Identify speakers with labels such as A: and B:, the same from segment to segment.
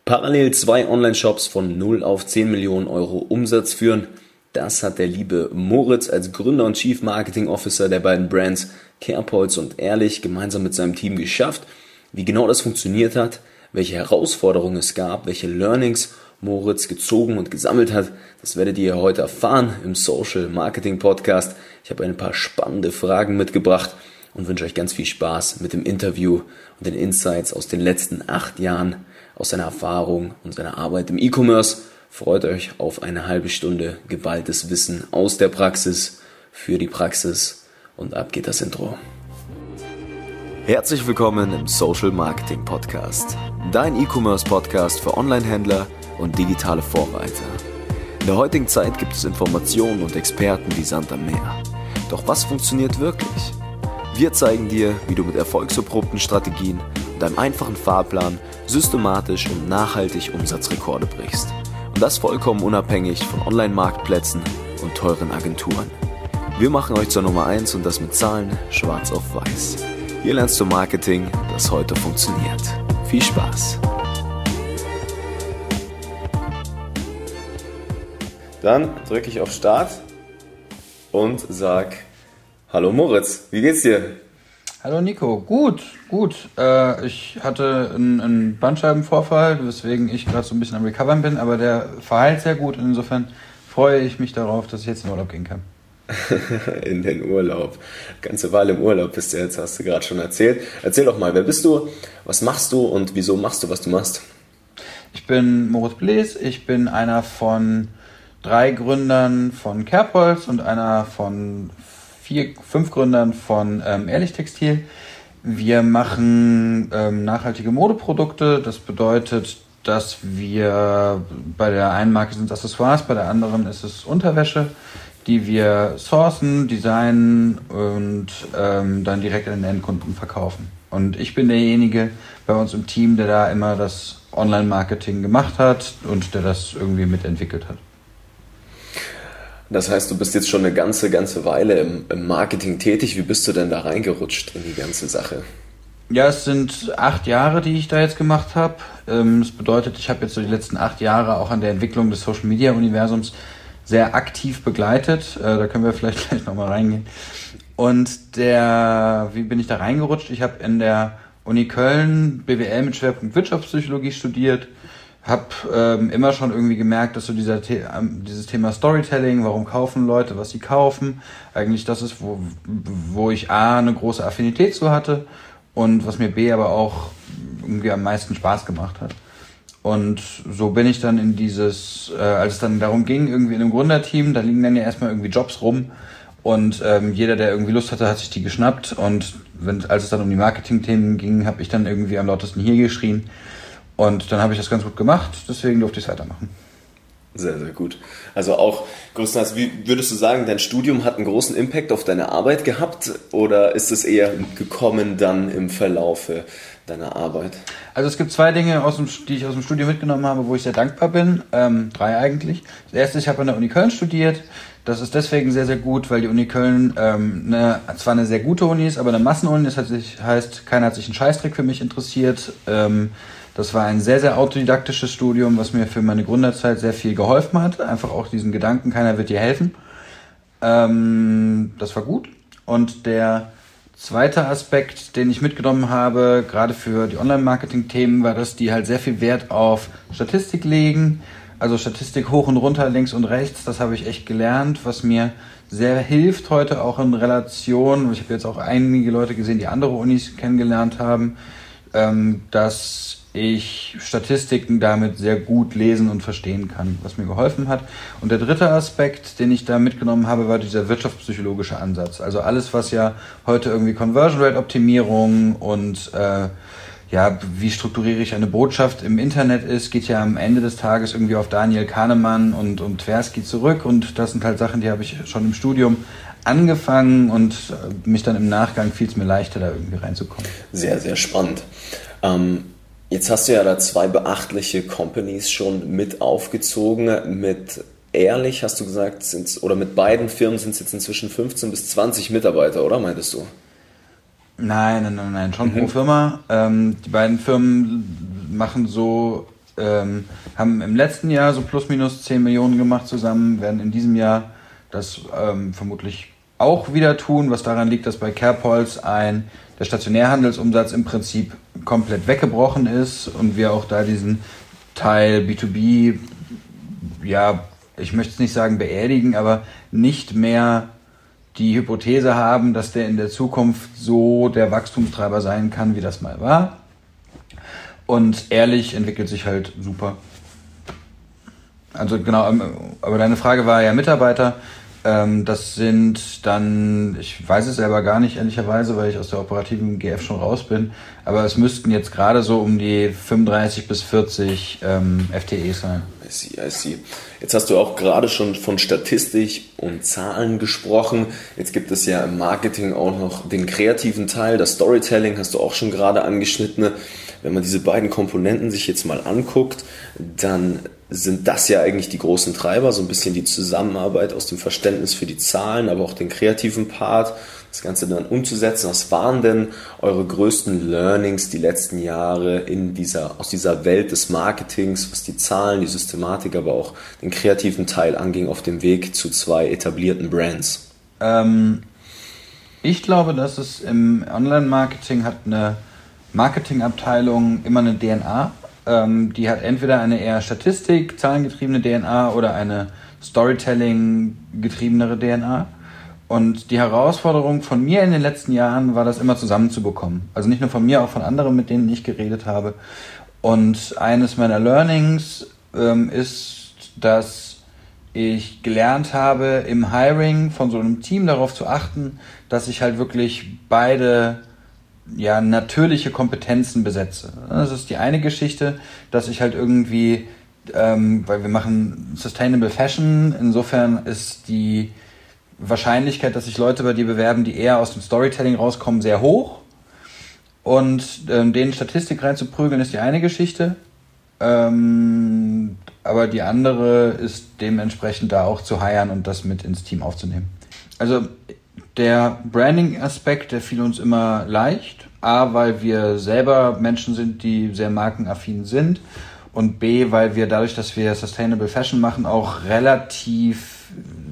A: Parallel 2 Online-Shops von 0 auf 10 Millionen Euro Umsatz führen. Das hat der liebe Moritz als Gründer und Chief Marketing Officer der beiden Brands Carepoints und Ehrlich gemeinsam mit seinem Team geschafft. Wie genau das funktioniert hat, welche Herausforderungen es gab, welche Learnings Moritz gezogen und gesammelt hat, das werdet ihr heute erfahren im Social Marketing Podcast. Ich habe ein paar spannende Fragen mitgebracht und wünsche euch ganz viel Spaß mit dem Interview und den Insights aus den letzten 8 Jahren, aus seiner Erfahrung und seiner Arbeit im E-Commerce. Freut euch auf eine halbe Stunde geballtes Wissen aus der Praxis für die Praxis und ab geht das Intro. Herzlich willkommen im Social Marketing Podcast, dein E-Commerce Podcast für Online-Händler und digitale Vorreiter. In der heutigen Zeit gibt es Informationen und Experten wie Sand am Meer. Doch was funktioniert wirklich? Wir zeigen dir, wie du mit erfolgserprobten Strategien und einem einfachen Fahrplan systematisch und nachhaltig Umsatzrekorde brichst. Und das vollkommen unabhängig von Online-Marktplätzen und teuren Agenturen. Wir machen euch zur Nummer 1 und das mit Zahlen schwarz auf weiß. Hier lernst du Marketing, das heute funktioniert. Viel Spaß! Dann drücke ich auf Start und sag: Hallo Moritz, wie geht's dir?
B: Hallo Nico, gut. Ich hatte einen Bandscheibenvorfall, weswegen ich gerade so ein bisschen am Recovern bin, aber der verheilt sehr gut. Insofern freue ich mich darauf, dass ich jetzt in den Urlaub gehen kann.
A: In den Urlaub. Ganze Weile im Urlaub bist du jetzt, hast du gerade schon erzählt. Erzähl doch mal, wer bist du, was machst du und wieso machst du, was du machst?
B: Ich bin Moritz Blees, ich bin einer von 3 Gründern von Carepoints und einer von 5 Gründern von Ehrlich Textil. Wir machen nachhaltige Modeprodukte. Das bedeutet, dass wir bei der einen Marke sind es Accessoires, bei der anderen ist es Unterwäsche, die wir sourcen, designen und dann direkt an den Endkunden verkaufen. Und ich bin derjenige bei uns im Team, der da immer das Online-Marketing gemacht hat und der das irgendwie mitentwickelt hat.
A: Das heißt, du bist jetzt schon eine ganze Weile im Marketing tätig. Wie bist du denn da reingerutscht in die ganze Sache?
B: Ja, es sind 8 Jahre, die ich da jetzt gemacht habe. Das bedeutet, ich habe jetzt so die letzten 8 Jahre auch an der Entwicklung des Social-Media-Universums sehr aktiv begleitet. Da können wir vielleicht gleich nochmal reingehen. Und wie bin ich da reingerutscht? Ich habe in der Uni Köln BWL mit Schwerpunkt Wirtschaftspsychologie studiert. Habe immer schon irgendwie gemerkt, dass so dieses Thema Storytelling, warum kaufen Leute, was sie kaufen, eigentlich das ist, wo ich A, eine große Affinität zu hatte und was mir B, aber auch irgendwie am meisten Spaß gemacht hat. Und so bin ich dann in als es dann darum ging, irgendwie in einem Gründerteam, da liegen dann ja erstmal irgendwie Jobs rum und jeder, der irgendwie Lust hatte, hat sich die geschnappt und als es dann um die Marketing-Themen ging, habe ich dann irgendwie am lautesten hier geschrien. Und dann habe ich das ganz gut gemacht, deswegen durfte ich es weitermachen.
A: Sehr, sehr gut. Also auch größtenteils, wie würdest du sagen, dein Studium hat einen großen Impact auf deine Arbeit gehabt oder ist es eher gekommen dann im Verlaufe deiner Arbeit?
B: Also es gibt 2 Dinge, die ich aus dem Studium mitgenommen habe, wo ich sehr dankbar bin. 3 eigentlich. Das erste, ich habe an der Uni Köln studiert. Das ist deswegen sehr, sehr gut, weil die Uni Köln zwar eine sehr gute Uni ist, aber eine Massenuni. Das heißt, keiner hat sich einen Scheißdreck für mich interessiert. Das war ein sehr, sehr autodidaktisches Studium, was mir für meine Gründerzeit sehr viel geholfen hat. Einfach auch diesen Gedanken, keiner wird dir helfen. Das war gut. Und der zweite Aspekt, den ich mitgenommen habe, gerade für die Online-Marketing-Themen, war, dass die halt sehr viel Wert auf Statistik legen. Also Statistik hoch und runter, links und rechts, das habe ich echt gelernt, was mir sehr hilft heute auch in Relation. Ich habe jetzt auch einige Leute gesehen, die andere Unis kennengelernt haben, dass ich Statistiken damit sehr gut lesen und verstehen kann, was mir geholfen hat. Und der dritte Aspekt, den ich da mitgenommen habe, war dieser wirtschaftspsychologische Ansatz. Also alles, was ja heute irgendwie Conversion Rate Optimierung und wie strukturiere ich eine Botschaft im Internet ist, geht ja am Ende des Tages irgendwie auf Daniel Kahnemann und Tversky zurück. Und das sind halt Sachen, die habe ich schon im Studium angefangen und mich dann im Nachgang fiel es mir leichter, da irgendwie reinzukommen.
A: Sehr, sehr spannend. Jetzt hast du ja da 2 beachtliche Companies schon mit aufgezogen. Mit Ehrlich hast du gesagt, oder mit beiden Firmen sind es jetzt inzwischen 15 bis 20 Mitarbeiter, oder meintest du?
B: Nein, schon pro Firma. Die beiden Firmen machen so haben im letzten Jahr so plus minus 10 Millionen gemacht zusammen, werden in diesem Jahr das vermutlich auch wieder tun, was daran liegt, dass bei CarePulse der Stationärhandelsumsatz im Prinzip komplett weggebrochen ist und wir auch da diesen Teil B2B, ja, ich möchte es nicht sagen beerdigen, aber nicht mehr die Hypothese haben, dass der in der Zukunft so der Wachstumstreiber sein kann, wie das mal war. Und ehrlich entwickelt sich halt super. Also genau, aber deine Frage war ja Mitarbeiter. Das sind dann, ich weiß es selber gar nicht, ehrlicherweise, weil ich aus der operativen GF schon raus bin, aber es müssten jetzt gerade so um die 35 bis 40 FTEs sein.
A: I see. Jetzt hast du auch gerade schon von Statistik und Zahlen gesprochen. Jetzt gibt es ja im Marketing auch noch den kreativen Teil, das Storytelling hast du auch schon gerade angeschnitten. Wenn man diese beiden Komponenten sich jetzt mal anguckt, dann sind das ja eigentlich die großen Treiber, so ein bisschen die Zusammenarbeit aus dem Verständnis für die Zahlen, aber auch den kreativen Part, das Ganze dann umzusetzen. Was waren denn eure größten Learnings die letzten Jahre aus dieser Welt des Marketings, was die Zahlen, die Systematik, aber auch den kreativen Teil anging, auf dem Weg zu 2 etablierten Brands?
B: Ich glaube, dass es im Online-Marketing hat eine Marketingabteilung immer eine DNA. Die hat entweder eine eher Statistik, zahlengetriebene DNA oder eine Storytelling-getriebenere DNA. Und die Herausforderung von mir in den letzten Jahren war, das immer zusammenzubekommen. Also nicht nur von mir, auch von anderen, mit denen ich geredet habe. Und eines meiner Learnings ist, dass ich gelernt habe, im Hiring von so einem Team darauf zu achten, dass ich halt wirklich beide natürliche Kompetenzen besetze. Das ist die eine Geschichte, dass ich halt irgendwie, weil wir machen Sustainable Fashion, insofern ist die Wahrscheinlichkeit, dass sich Leute bei dir bewerben, die eher aus dem Storytelling rauskommen, sehr hoch. Und denen Statistik reinzuprügeln, ist die eine Geschichte. Aber die andere ist dementsprechend da auch zu hiren und das mit ins Team aufzunehmen. Also der Branding-Aspekt, der fiel uns immer leicht. A, weil wir selber Menschen sind, die sehr markenaffin sind. Und B, weil wir dadurch, dass wir Sustainable Fashion machen, auch relativ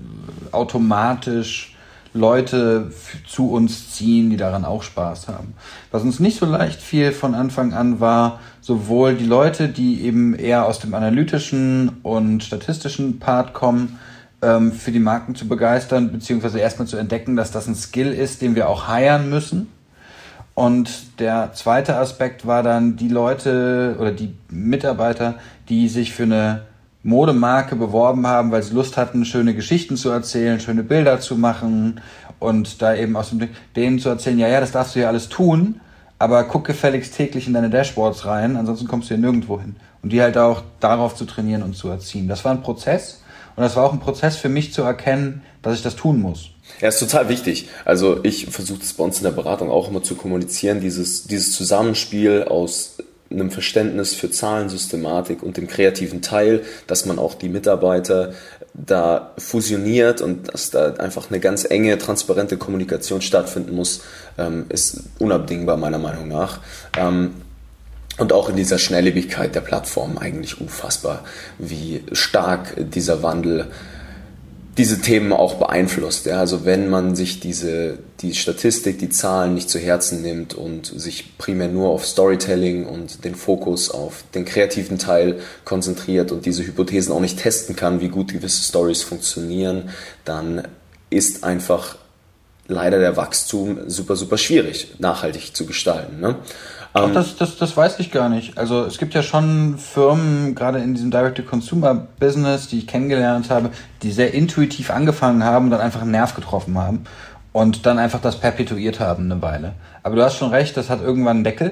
B: automatisch Leute zu uns ziehen, die daran auch Spaß haben. Was uns nicht so leicht fiel von Anfang an war, sowohl die Leute, die eben eher aus dem analytischen und statistischen Part kommen, für die Marken zu begeistern, beziehungsweise erstmal zu entdecken, dass das ein Skill ist, den wir auch hiren müssen. Und der zweite Aspekt war dann die Leute oder die Mitarbeiter, die sich für eine Modemarke beworben haben, weil sie Lust hatten, schöne Geschichten zu erzählen, schöne Bilder zu machen und da eben aus dem denen zu erzählen, ja, das darfst du ja alles tun, aber guck gefälligst täglich in deine Dashboards rein, ansonsten kommst du hier nirgendwo hin. Und die halt auch darauf zu trainieren und zu erziehen. Das war ein Prozess und das war auch ein Prozess für mich zu erkennen, dass ich das tun muss.
A: Ja, ist total wichtig. Also ich versuche das bei uns in der Beratung auch immer zu kommunizieren, dieses Zusammenspiel aus einem Verständnis für Zahlensystematik und dem kreativen Teil, dass man auch die Mitarbeiter da fusioniert und dass da einfach eine ganz enge, transparente Kommunikation stattfinden muss, ist unabdingbar meiner Meinung nach. Und auch in dieser Schnelllebigkeit der Plattform eigentlich unfassbar, wie stark dieser Wandel diese Themen auch beeinflusst. Ja? Also wenn man sich die Statistik, die Zahlen nicht zu Herzen nimmt und sich primär nur auf Storytelling und den Fokus auf den kreativen Teil konzentriert und diese Hypothesen auch nicht testen kann, wie gut gewisse Stories funktionieren, dann ist einfach leider der Wachstum super, super schwierig, nachhaltig zu gestalten. Ne?
B: Ach, das weiß ich gar nicht. Also es gibt ja schon Firmen, gerade in diesem Direct-to-Consumer-Business, die ich kennengelernt habe, die sehr intuitiv angefangen haben und dann einfach einen Nerv getroffen haben und dann einfach das perpetuiert haben eine Weile. Aber du hast schon recht, das hat irgendwann einen Deckel.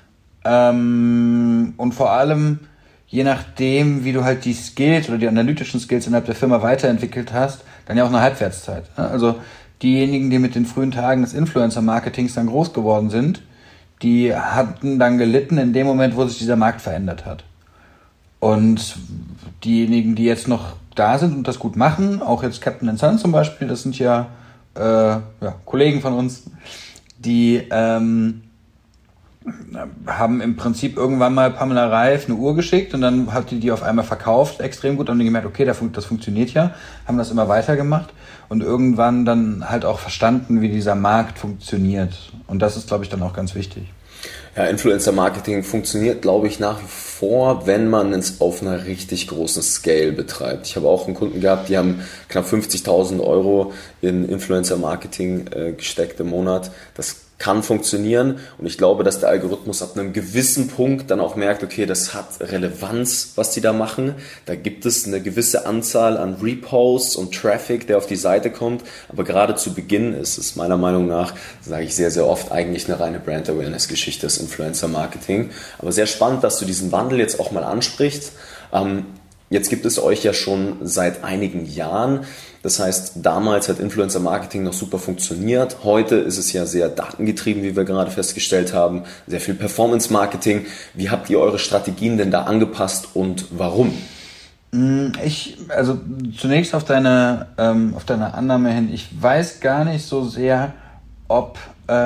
B: Und vor allem, je nachdem, wie du halt die Skills oder die analytischen Skills innerhalb der Firma weiterentwickelt hast, dann ja auch eine Halbwertszeit. Also diejenigen, die mit den frühen Tagen des Influencer-Marketings dann groß geworden sind, die hatten dann gelitten in dem Moment, wo sich dieser Markt verändert hat. Und diejenigen, die jetzt noch da sind und das gut machen, auch jetzt Captain & Son zum Beispiel, das sind ja, Kollegen von uns, die haben im Prinzip irgendwann mal Pamela Reif eine Uhr geschickt und dann hat die auf einmal verkauft, extrem gut, und die gemerkt, okay, das funktioniert ja, haben das immer weitergemacht und irgendwann dann halt auch verstanden, wie dieser Markt funktioniert. Und das ist, glaube ich, dann auch ganz wichtig.
A: Ja, Influencer-Marketing funktioniert, glaube ich, nach wie vor, wenn man es auf einer richtig großen Scale betreibt. Ich habe auch einen Kunden gehabt, die haben knapp 50.000 Euro in Influencer-Marketing gesteckt im Monat. Das kann funktionieren und ich glaube, dass der Algorithmus ab einem gewissen Punkt dann auch merkt, okay, das hat Relevanz, was die da machen. Da gibt es eine gewisse Anzahl an Reposts und Traffic, der auf die Seite kommt, aber gerade zu Beginn ist es meiner Meinung nach, sage ich sehr, sehr oft, eigentlich eine reine Brand-Awareness-Geschichte, das Influencer-Marketing. Aber sehr spannend, dass du diesen Wandel jetzt auch mal ansprichst. Jetzt gibt es euch ja schon seit einigen Jahren. Das heißt, damals hat Influencer-Marketing noch super funktioniert. Heute ist es ja sehr datengetrieben, wie wir gerade festgestellt haben. Sehr viel Performance-Marketing. Wie habt ihr eure Strategien denn da angepasst und warum?
B: Also zunächst auf deine Annahme hin. Ich weiß gar nicht so sehr, ob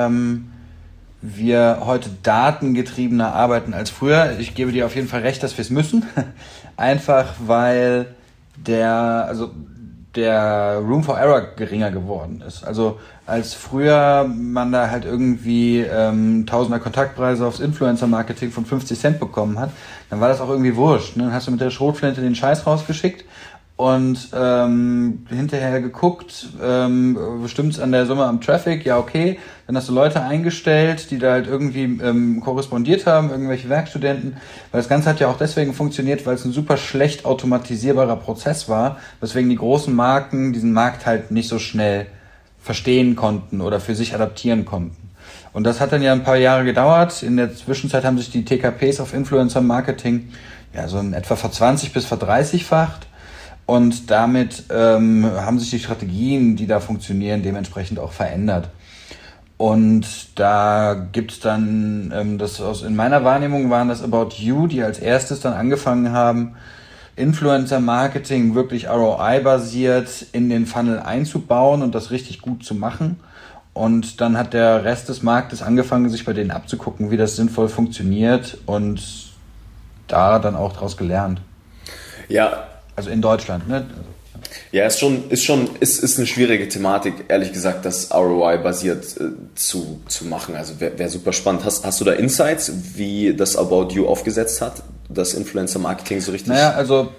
B: wir heute datengetriebener arbeiten als früher. Ich gebe dir auf jeden Fall recht, dass wir es müssen. Einfach weil der Room for Error geringer geworden ist. Also als früher man da halt irgendwie Tausender Kontaktpreise aufs Influencer-Marketing von 50 Cent bekommen hat, dann war das auch irgendwie wurscht. Ne? Dann hast du mit der Schrotflinte den Scheiß rausgeschickt und hinterher geguckt, stimmt's an der Summe am Traffic? Ja, okay. Dann hast du Leute eingestellt, die da halt irgendwie korrespondiert haben, irgendwelche Werkstudenten. Weil das Ganze hat ja auch deswegen funktioniert, weil es ein super schlecht automatisierbarer Prozess war, weswegen die großen Marken diesen Markt halt nicht so schnell verstehen konnten oder für sich adaptieren konnten. Und das hat dann ja ein paar Jahre gedauert. In der Zwischenzeit haben sich die TKPs auf Influencer-Marketing ja so in etwa ver-20 bis ver-30-facht. Und damit haben sich die Strategien, die da funktionieren, dementsprechend auch verändert. Und da gibt's dann, in meiner Wahrnehmung waren das About You, die als erstes dann angefangen haben, Influencer-Marketing wirklich ROI-basiert in den Funnel einzubauen und das richtig gut zu machen. Und dann hat der Rest des Marktes angefangen, sich bei denen abzugucken, wie das sinnvoll funktioniert und da dann auch draus gelernt.
A: Ja.
B: Also in Deutschland, ne?
A: Ja, ist eine schwierige Thematik, ehrlich gesagt, das ROI-basiert zu machen. Also wäre super spannend. Hast du da Insights, wie das About You aufgesetzt hat, das Influencer-Marketing so richtig?
B: Naja, also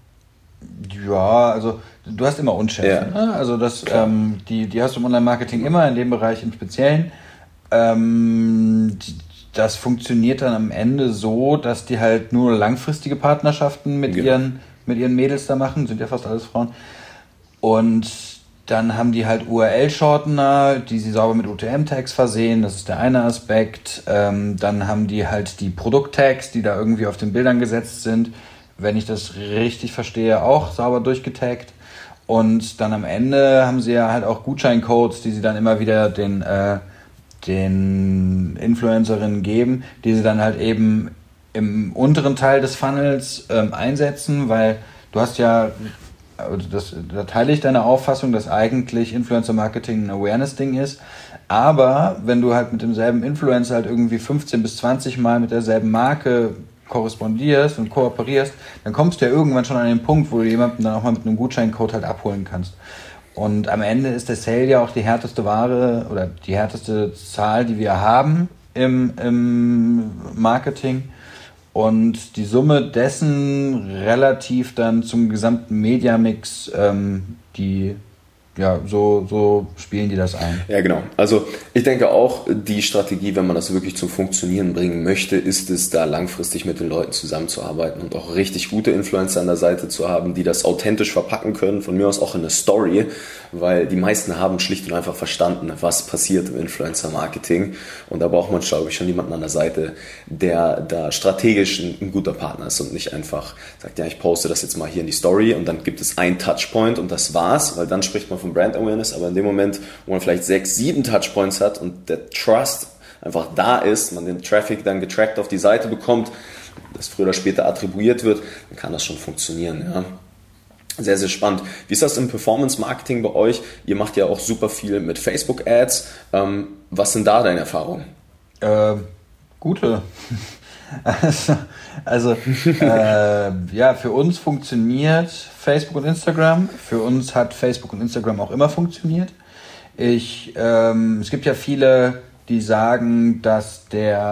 B: du hast immer Unschärfen. Ja. Ne? Also die hast du im Online-Marketing immer, in dem Bereich im Speziellen. Das funktioniert dann am Ende so, dass die halt nur langfristige Partnerschaften mit ihren Mädels da machen, sind ja fast alles Frauen. Und dann haben die halt URL-Shortener, die sie sauber mit UTM-Tags versehen, das ist der eine Aspekt. Dann haben die halt die Produkt-Tags, die da irgendwie auf den Bildern gesetzt sind, wenn ich das richtig verstehe, auch sauber durchgetaggt. Und dann am Ende haben sie ja halt auch Gutscheincodes, die sie dann immer wieder den Influencerinnen geben, die sie dann halt eben im unteren Teil des Funnels einsetzen, weil du hast ja, da teile ich deine Auffassung, dass eigentlich Influencer-Marketing ein Awareness-Ding ist, aber wenn du halt mit demselben Influencer halt irgendwie 15 bis 20 Mal mit derselben Marke korrespondierst und kooperierst, dann kommst du ja irgendwann schon an den Punkt, wo du jemanden dann auch mal mit einem Gutscheincode halt abholen kannst. Und am Ende ist der Sale ja auch die härteste Ware oder die härteste Zahl, die wir haben im Marketing. Und die Summe dessen relativ dann zum gesamten Media-Mix, so spielen die das ein.
A: Ja, genau. Also ich denke auch, die Strategie, wenn man das wirklich zum Funktionieren bringen möchte, ist es, da langfristig mit den Leuten zusammenzuarbeiten und auch richtig gute Influencer an der Seite zu haben, die das authentisch verpacken können, von mir aus auch in eine Story, weil die meisten haben schlicht und einfach verstanden, was passiert im Influencer-Marketing, und da braucht man, glaube ich, schon jemanden an der Seite, der da strategisch ein guter Partner ist und nicht einfach sagt, ja, ich poste das jetzt mal hier in die Story und dann gibt es einen Touchpoint und das war's, weil dann spricht man von Brand Awareness, aber in dem Moment, wo man vielleicht 6, 7 Touchpoints hat und der Trust einfach da ist, man den Traffic dann getrackt auf die Seite bekommt, das früher oder später attribuiert wird, dann kann das schon funktionieren. Ja. Sehr, sehr spannend. Wie ist das im Performance-Marketing bei euch? Ihr macht ja auch super viel mit Facebook-Ads. Was sind da deine Erfahrungen?
B: Gute. Also ja, für uns funktioniert Facebook und Instagram. Für uns hat Facebook und Instagram auch immer funktioniert. Es gibt ja viele, die sagen, dass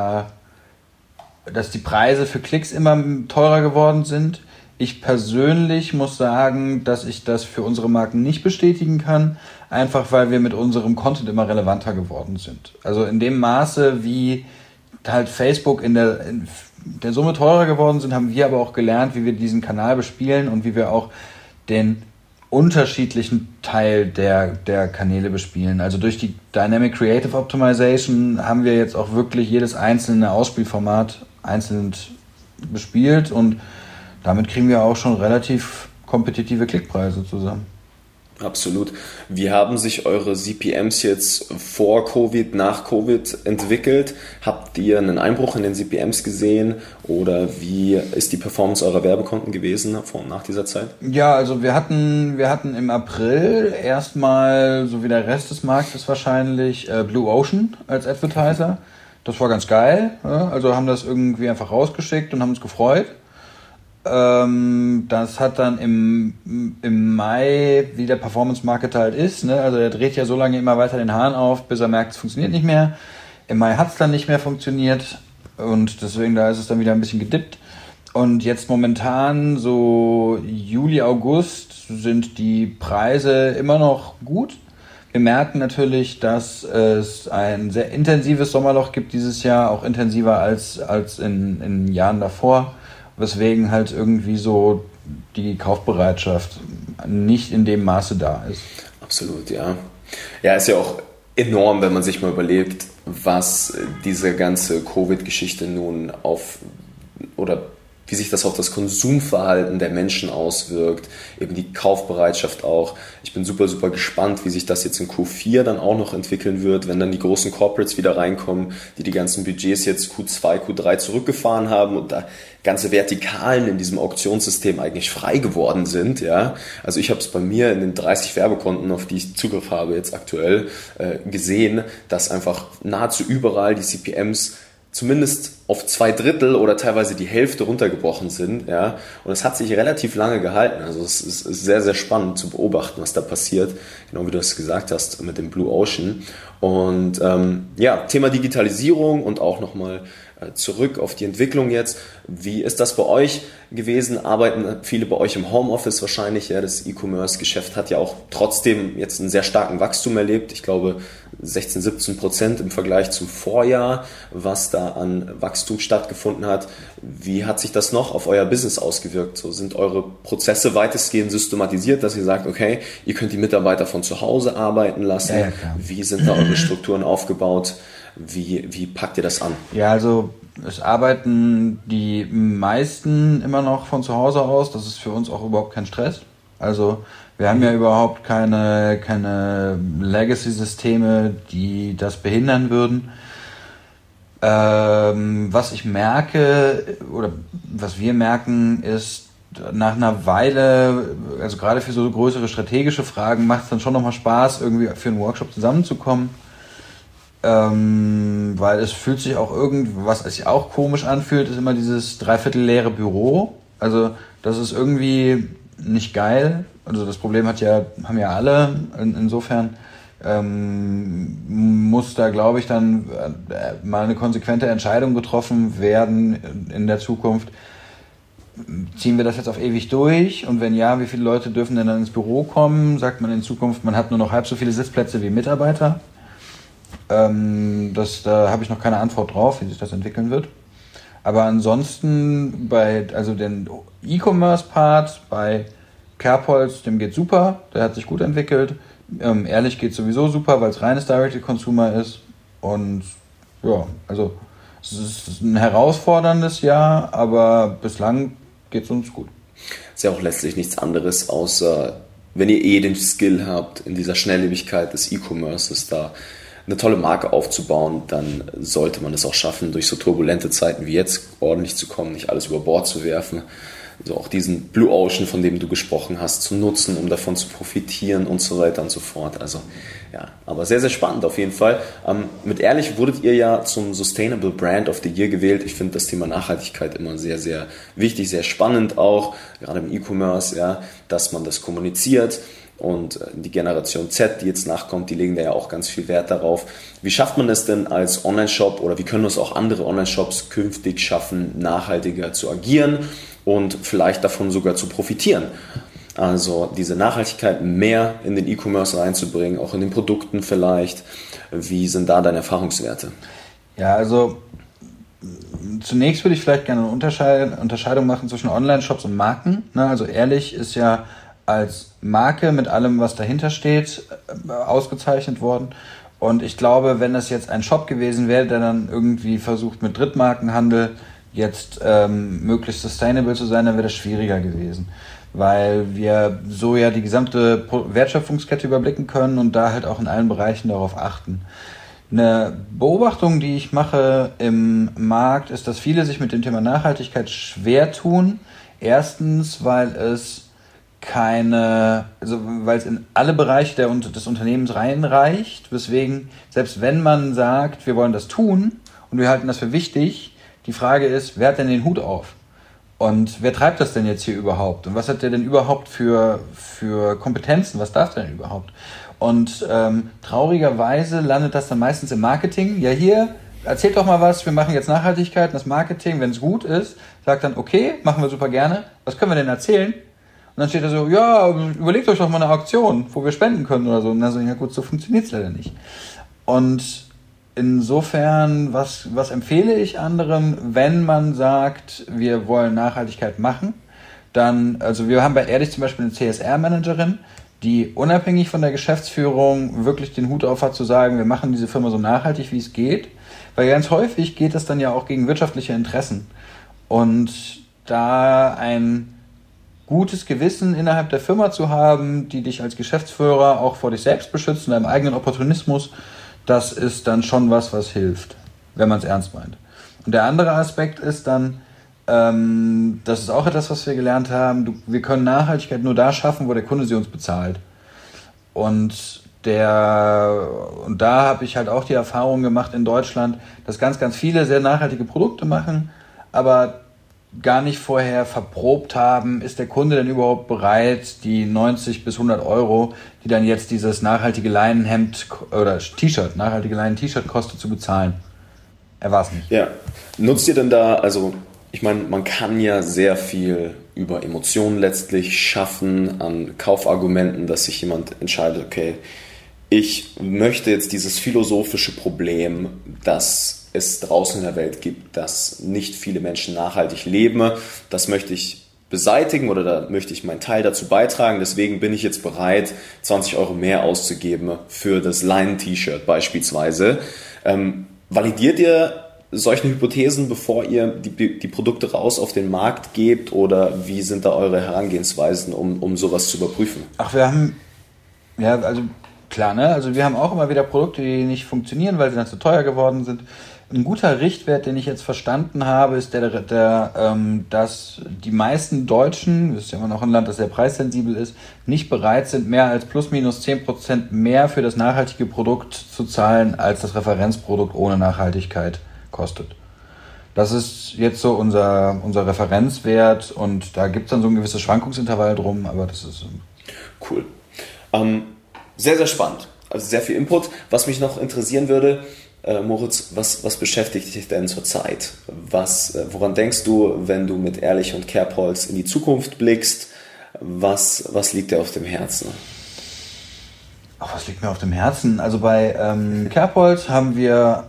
B: die Preise für Klicks immer teurer geworden sind. Ich persönlich muss sagen, dass ich das für unsere Marken nicht bestätigen kann, einfach weil wir mit unserem Content immer relevanter geworden sind. Also in dem Maße, wie halt Facebook in der Summe teurer geworden sind, haben wir aber auch gelernt, wie wir diesen Kanal bespielen und wie wir auch den unterschiedlichen Teil der Kanäle bespielen. Also durch die Dynamic Creative Optimization haben wir jetzt auch wirklich jedes einzelne Ausspielformat einzeln bespielt und damit kriegen wir auch schon relativ kompetitive Klickpreise zusammen.
A: Absolut. Wie haben sich eure CPMs jetzt vor Covid, nach Covid entwickelt? Habt ihr einen Einbruch in den CPMs gesehen oder wie ist die Performance eurer Werbekonten gewesen vor und nach dieser Zeit?
B: Ja, also wir hatten im April erstmal, so wie der Rest des Marktes wahrscheinlich, Blue Ocean als Advertiser. Das war ganz geil. Ja? Also haben das irgendwie einfach rausgeschickt und haben uns gefreut. Das hat dann im Mai, wie der Performance-Marketer halt ist, ne? Also der dreht ja so lange immer weiter den Hahn auf, bis er merkt, es funktioniert nicht mehr. Im Mai hat es dann nicht mehr funktioniert und deswegen da ist es dann wieder ein bisschen gedippt. Und jetzt momentan, so Juli, August, sind die Preise immer noch gut. Wir merken natürlich, dass es ein sehr intensives Sommerloch gibt dieses Jahr, auch intensiver als in Jahren davor. Weswegen halt irgendwie so die Kaufbereitschaft nicht in dem Maße da ist.
A: Absolut, ja. Ja, ist ja auch enorm, wenn man sich mal überlegt, was diese ganze Covid-Geschichte nun oder wie sich das auf das Konsumverhalten der Menschen auswirkt, eben die Kaufbereitschaft auch. Ich bin super, super gespannt, wie sich das jetzt in Q4 dann auch noch entwickeln wird, wenn dann die großen Corporates wieder reinkommen, die ganzen Budgets jetzt Q2, Q3 zurückgefahren haben und da ganze Vertikalen in diesem Auktionssystem eigentlich frei geworden sind. Ja? Also ich habe es bei mir in den 30 Werbekonten, auf die ich Zugriff habe jetzt aktuell, gesehen, dass einfach nahezu überall die CPMs zumindest auf 2/3 oder teilweise die Hälfte runtergebrochen sind. Ja? Und es hat sich relativ lange gehalten. Also es ist sehr, sehr spannend zu beobachten, was da passiert. Genau wie du es gesagt hast mit dem Blue Ocean. Und Thema Digitalisierung und auch nochmal zurück auf die Entwicklung jetzt. Wie ist das bei euch gewesen? Arbeiten viele bei euch im Homeoffice wahrscheinlich? Ja, das E-Commerce-Geschäft hat ja auch trotzdem jetzt einen sehr starken Wachstum erlebt. Ich glaube 16-17% im Vergleich zum Vorjahr, was da an Wachstum stattgefunden hat. Wie hat sich das noch auf euer Business ausgewirkt? So, sind eure Prozesse weitestgehend systematisiert, dass ihr sagt, okay, ihr könnt die Mitarbeiter von zu Hause arbeiten lassen?
B: Ja, klar.
A: Wie sind da eure Strukturen aufgebaut? Wie packt ihr das an?
B: Ja, also es arbeiten die meisten immer noch von zu Hause aus. Das ist für uns auch überhaupt kein Stress. Also wir haben ja überhaupt keine Legacy-Systeme, die das behindern würden. Was ich merke oder was wir merken ist, nach einer Weile, also gerade für so größere strategische Fragen, macht es dann schon nochmal Spaß, irgendwie für einen Workshop zusammenzukommen. Weil es fühlt sich auch was sich auch komisch anfühlt, ist immer dieses dreiviertel leere Büro. Also das ist irgendwie nicht geil. Also das Problem haben ja alle. Insofern muss da, glaube ich, dann mal eine konsequente Entscheidung getroffen werden in der Zukunft. Ziehen wir das jetzt auf ewig durch? Und wenn ja, wie viele Leute dürfen denn dann ins Büro kommen? Sagt man in Zukunft, man hat nur noch halb so viele Sitzplätze wie Mitarbeiter? Da habe ich noch keine Antwort drauf, wie sich das entwickeln wird. Aber ansonsten den E-Commerce-Part bei Kerbholz, dem geht super, der hat sich gut entwickelt. Ehrlich geht sowieso super, weil es reines Direct-to-Consumer ist. Und ja, also es ist ein herausforderndes Jahr, aber bislang geht es uns gut.
A: Ist ja auch letztlich nichts anderes, außer wenn ihr den Skill habt, in dieser Schnelllebigkeit des E-Commerces da eine tolle Marke aufzubauen, dann sollte man es auch schaffen, durch so turbulente Zeiten wie jetzt ordentlich zu kommen, nicht alles über Bord zu werfen. so auch diesen Blue Ocean, von dem du gesprochen hast, zu nutzen, um davon zu profitieren und so weiter und so fort. Also ja, aber sehr, sehr spannend auf jeden Fall. Mit Ehrlich wurdet ihr ja zum Sustainable Brand of the Year gewählt. Ich finde das Thema Nachhaltigkeit immer sehr, sehr wichtig, sehr spannend auch, gerade im E-Commerce, ja, dass man das kommuniziert. Und die Generation Z, die jetzt nachkommt, die legen da ja auch ganz viel Wert darauf. Wie schafft man es denn als Online-Shop oder wie können es auch andere Online-Shops künftig schaffen, nachhaltiger zu agieren und vielleicht davon sogar zu profitieren? Also diese Nachhaltigkeit mehr in den E-Commerce reinzubringen, auch in den Produkten vielleicht. Wie sind da deine Erfahrungswerte?
B: Ja, also zunächst würde ich vielleicht gerne eine Unterscheidung machen zwischen Online-Shops und Marken. Also Ehrlich ist ja als Marke mit allem, was dahinter steht, ausgezeichnet worden. Und ich glaube, wenn das jetzt ein Shop gewesen wäre, der dann irgendwie versucht mit Drittmarkenhandel jetzt möglichst sustainable zu sein, dann wäre das schwieriger gewesen. Weil wir so ja die gesamte Wertschöpfungskette überblicken können und da halt auch in allen Bereichen darauf achten. Eine Beobachtung, die ich mache im Markt, ist, dass viele sich mit dem Thema Nachhaltigkeit schwer tun. Erstens, weil es in alle Bereiche des Unternehmens reinreicht, weswegen, selbst wenn man sagt, wir wollen das tun und wir halten das für wichtig, die Frage ist, wer hat denn den Hut auf? Und wer treibt das denn jetzt hier überhaupt? Und was hat der denn überhaupt für Kompetenzen? Was darf der denn überhaupt? Und traurigerweise landet das dann meistens im Marketing. Ja, hier, erzählt doch mal was, wir machen jetzt Nachhaltigkeit. Und das Marketing, wenn es gut ist, sagt dann, okay, machen wir super gerne. Was können wir denn erzählen? Und dann steht da so, ja, überlegt euch doch mal eine Auktion, wo wir spenden können oder so. Und dann so, ja gut, so funktioniert es leider nicht. Und insofern, was empfehle ich anderen, wenn man sagt, wir wollen Nachhaltigkeit machen, dann, also wir haben bei Ehrlich zum Beispiel eine CSR-Managerin, die unabhängig von der Geschäftsführung wirklich den Hut auf hat zu sagen, wir machen diese Firma so nachhaltig, wie es geht, weil ganz häufig geht es dann ja auch gegen wirtschaftliche Interessen. Und da ein gutes Gewissen innerhalb der Firma zu haben, die dich als Geschäftsführer auch vor dich selbst beschützt und deinem eigenen Opportunismus, das ist dann schon was hilft, wenn man es ernst meint. Und der andere Aspekt ist dann, das ist auch etwas, was wir gelernt haben, wir können Nachhaltigkeit nur da schaffen, wo der Kunde sie uns bezahlt. Und da habe ich halt auch die Erfahrung gemacht in Deutschland, dass ganz, ganz viele sehr nachhaltige Produkte machen, aber gar nicht vorher verprobt haben, ist der Kunde denn überhaupt bereit, die 90 bis 100 Euro, die dann jetzt dieses nachhaltige Leinenhemd oder T-Shirt, nachhaltige Leinen-T-Shirt kostet, zu bezahlen. Er war es nicht.
A: Ja. Nutzt ihr denn da, also ich meine, man kann ja sehr viel über Emotionen letztlich schaffen, an Kaufargumenten, dass sich jemand entscheidet, okay, ich möchte jetzt dieses philosophische Problem, das es draußen in der Welt gibt, dass nicht viele Menschen nachhaltig leben, das möchte ich beseitigen oder da möchte ich meinen Teil dazu beitragen. Deswegen bin ich jetzt bereit, 20 Euro mehr auszugeben für das Leinen-T-Shirt beispielsweise. Validiert ihr solche Hypothesen, bevor ihr die Produkte raus auf den Markt gebt oder wie sind da eure Herangehensweisen, um sowas zu überprüfen?
B: Klar, ne? Also wir haben auch immer wieder Produkte, die nicht funktionieren, weil sie dann zu teuer geworden sind. Ein guter Richtwert, den ich jetzt verstanden habe, ist dass die meisten Deutschen, das ist ja immer noch ein Land, das sehr preissensibel ist, nicht bereit sind, mehr als plus minus 10% mehr für das nachhaltige Produkt zu zahlen, als das Referenzprodukt ohne Nachhaltigkeit kostet. Das ist jetzt so unser Referenzwert und da gibt es dann so ein gewisses Schwankungsintervall drum, aber das ist
A: cool. Sehr, sehr spannend. Also sehr viel Input. Was mich noch interessieren würde, Moritz, was beschäftigt dich denn zurzeit? Woran denkst du, wenn du mit Ehrlich und Kerbholz in die Zukunft blickst? Was liegt dir auf dem Herzen?
B: Was liegt mir auf dem Herzen? Also bei Kerbholz haben wir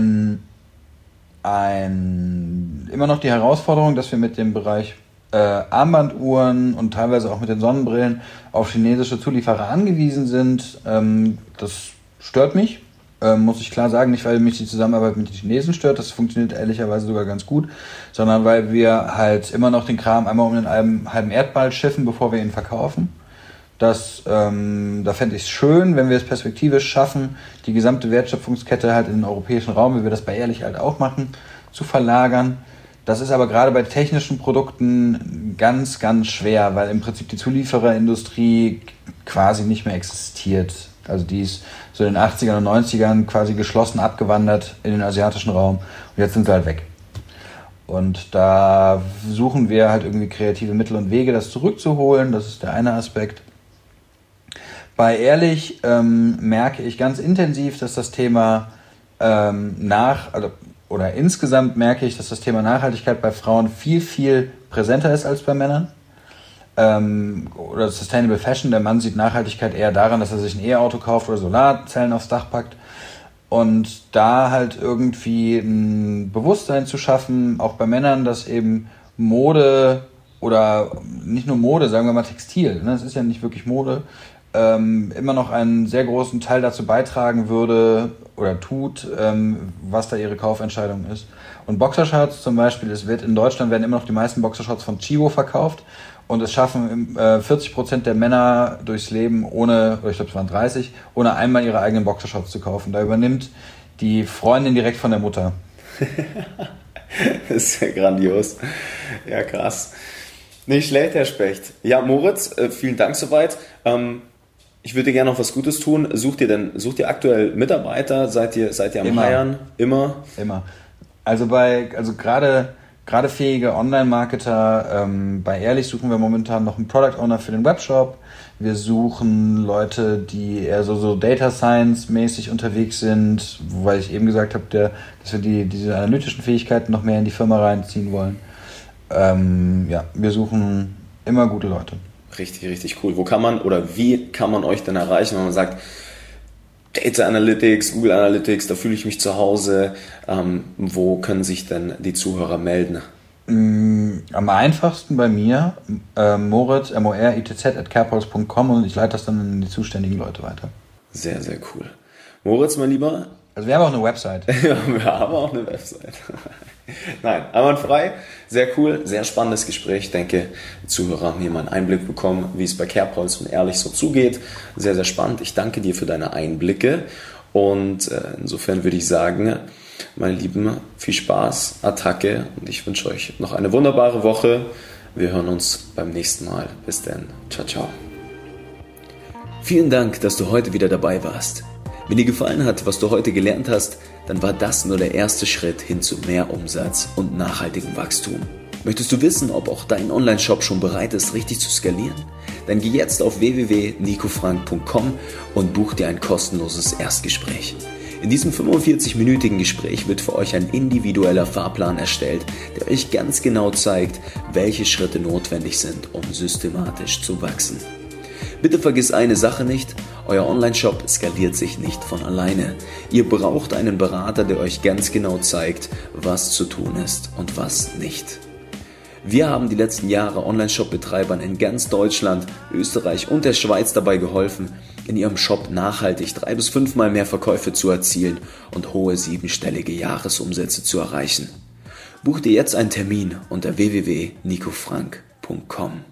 B: immer noch die Herausforderung, dass wir mit dem Bereich Armbanduhren und teilweise auch mit den Sonnenbrillen auf chinesische Zulieferer angewiesen sind. Das stört mich, muss ich klar sagen, nicht weil mich die Zusammenarbeit mit den Chinesen stört, das funktioniert ehrlicherweise sogar ganz gut, sondern weil wir halt immer noch den Kram einmal um den halben Erdball schiffen, bevor wir ihn verkaufen. Da fände ich es schön, wenn wir es perspektivisch schaffen, die gesamte Wertschöpfungskette halt in den europäischen Raum, wie wir das bei Ehrlich halt auch machen, zu verlagern. Das ist aber gerade bei technischen Produkten ganz, ganz schwer, weil im Prinzip die Zuliefererindustrie quasi nicht mehr existiert. Also die ist so in den 80ern und 90ern quasi geschlossen abgewandert in den asiatischen Raum und jetzt sind sie halt weg. Und da suchen wir halt irgendwie kreative Mittel und Wege, das zurückzuholen. Das ist der eine Aspekt. Bei Ehrlich merke ich ganz intensiv, dass das Thema insgesamt merke ich, dass das Thema Nachhaltigkeit bei Frauen viel, viel präsenter ist als bei Männern. Oder Sustainable Fashion, der Mann sieht Nachhaltigkeit eher daran, dass er sich ein E-Auto kauft oder Solarzellen aufs Dach packt. Und da halt irgendwie ein Bewusstsein zu schaffen, auch bei Männern, dass eben Mode oder nicht nur Mode, sagen wir mal Textil, ne, das ist ja nicht wirklich Mode, immer noch einen sehr großen Teil dazu beitragen würde oder tut, was da ihre Kaufentscheidung ist. Und Boxershorts zum Beispiel, in Deutschland werden immer noch die meisten Boxershorts von Chibo verkauft und es schaffen 40% der Männer durchs Leben ohne einmal ihre eigenen Boxershorts zu kaufen. Da übernimmt die Freundin direkt von der Mutter.
A: Das ist ja grandios. Ja, krass. Nicht schlecht, Herr Specht. Ja, Moritz, vielen Dank soweit. Ich würde dir gerne noch was Gutes tun. Sucht ihr aktuell Mitarbeiter? Seid ihr am Hiren? Immer?
B: Immer. Also gerade fähige Online-Marketer, bei Ehrlich suchen wir momentan noch einen Product Owner für den Webshop. Wir suchen Leute, die eher so Data Science mäßig unterwegs sind, weil ich eben gesagt habe, dass wir diese analytischen Fähigkeiten noch mehr in die Firma reinziehen wollen. Wir suchen immer gute Leute.
A: Richtig, richtig cool. Wie kann man euch denn erreichen, wenn man sagt, Data Analytics, Google Analytics, da fühle ich mich zu Hause. Wo können sich denn die Zuhörer melden?
B: Am einfachsten bei mir, Moritz, moritz@carepols.com und ich leite das dann an die zuständigen Leute weiter.
A: Sehr, sehr cool. Moritz, mein Lieber.
B: Also wir haben auch eine Website.
A: Ja, wir haben auch eine Website. Nein, einwandfrei. Sehr cool, sehr spannendes Gespräch. Ich denke, die Zuhörer haben hier mal einen Einblick bekommen, wie es bei Carepols und Ehrlich so zugeht. Sehr, sehr spannend. Ich danke dir für deine Einblicke. Und insofern würde ich sagen, meine Lieben, viel Spaß, Attacke. Und ich wünsche euch noch eine wunderbare Woche. Wir hören uns beim nächsten Mal. Bis dann. Ciao, ciao. Vielen Dank, dass du heute wieder dabei warst. Wenn dir gefallen hat, was du heute gelernt hast, dann war das nur der erste Schritt hin zu mehr Umsatz und nachhaltigem Wachstum. Möchtest du wissen, ob auch dein Online-Shop schon bereit ist, richtig zu skalieren? Dann geh jetzt auf www.nicofrank.com und buch dir ein kostenloses Erstgespräch. In diesem 45-minütigen Gespräch wird für euch ein individueller Fahrplan erstellt, der euch ganz genau zeigt, welche Schritte notwendig sind, um systematisch zu wachsen. Bitte vergiss eine Sache nicht, euer Online-Shop skaliert sich nicht von alleine. Ihr braucht einen Berater, der euch ganz genau zeigt, was zu tun ist und was nicht. Wir haben die letzten Jahre Online-Shop-Betreibern in ganz Deutschland, Österreich und der Schweiz dabei geholfen, in ihrem Shop nachhaltig 3 bis 5 Mal mehr Verkäufe zu erzielen und hohe 7-stellige Jahresumsätze zu erreichen. Buch dir jetzt einen Termin unter www.nicofrank.com.